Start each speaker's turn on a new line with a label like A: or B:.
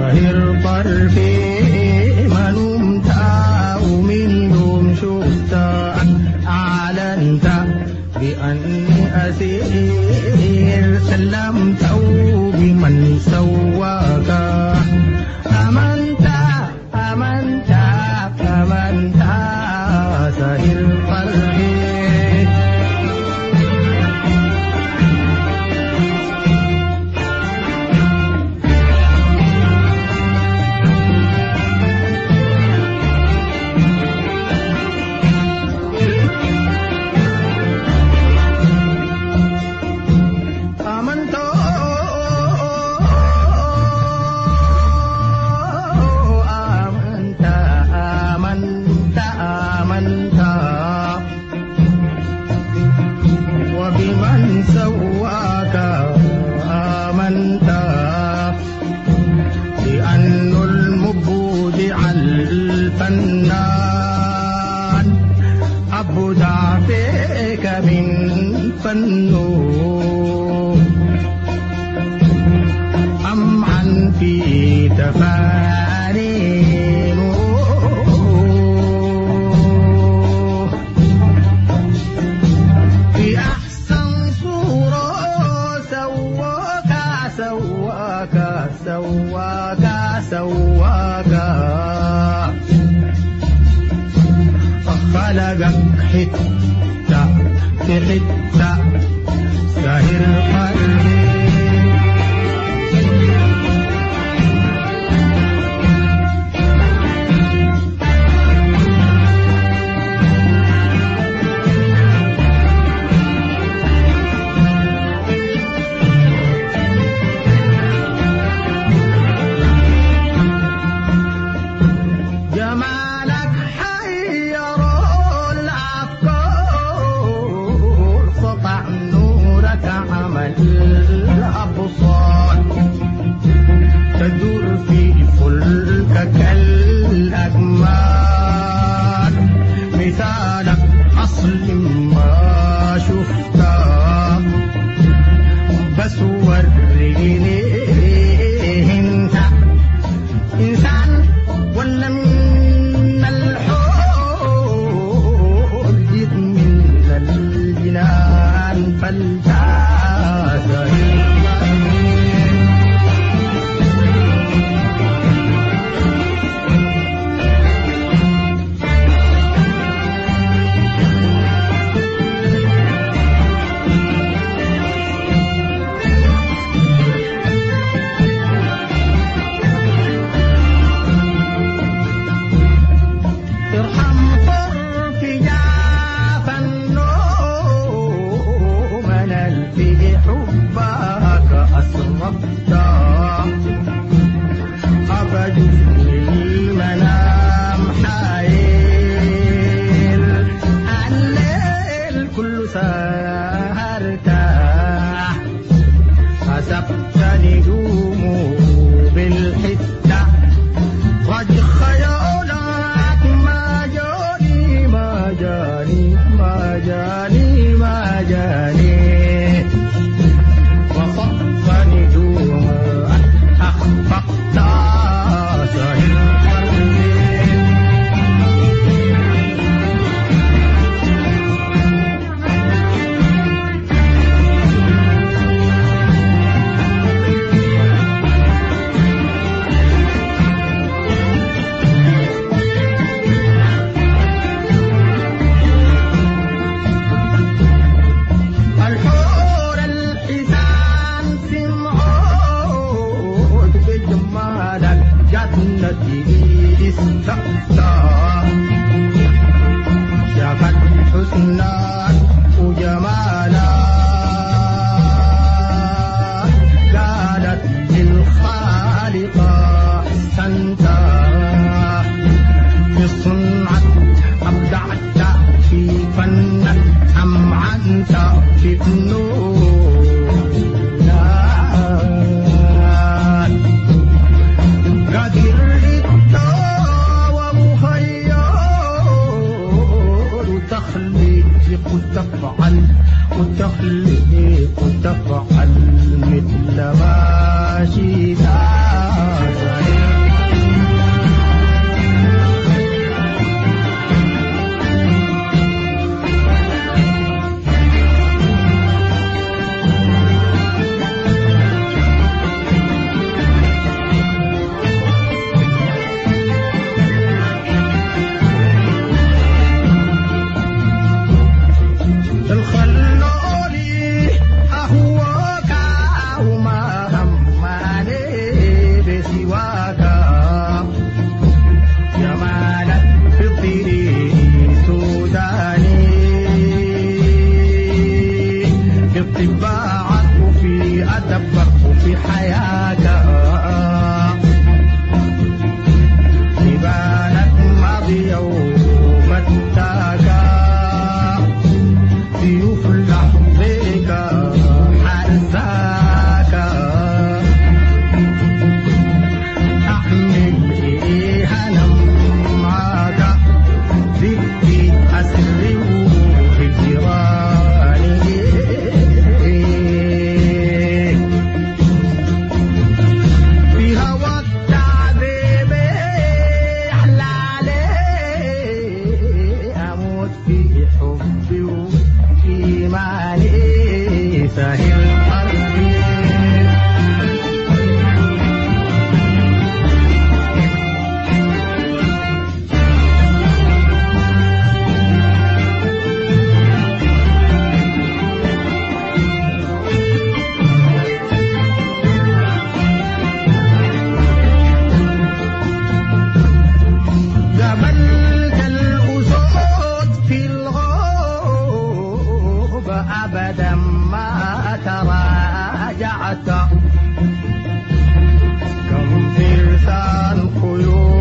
A: سهر طرفي ما نمت ومن يوم شفتك أعلنت بأني أسير سلمت بمن سواك آمنت آمنت آمنت سهر قلبي وبمن سواك آمنت بأن المبدع الفنان أبدع فيك من فنه أمعا في تفانينه في أحسن صورة سواك خلقك حتة في حتة سهر قلبي جمالك حير الأفكار سطع نورك عمل الأبصار تدور في فلكك الأجمال مثالك أصل ما شفته بس وريني انت إنسان ولا من الحور جد من الجنان فلتعسى حسبت نجومه بالحتة رج خيالك ما جاني وصف نجومه أخفقت سهر قلبي جنتي استقطع شافت حسنك وجمالك قالت للخالقة أحسنت في صنعك أبدعت في فنك أمعنت في فنونك سواك جمالك فطري سوداني في طباعك وفي أدبك وفي حياك لبانك ماضي ومتاك يفلح بك حرساك أحمل إيهانا معك ذكي أسري وهجراني في هوى التعذيب أحلى عليه أموت في حبي وإيماني سهل قلبي جبلت الأسود في الغوب أبدا ما تراجعت كم فرسان خيول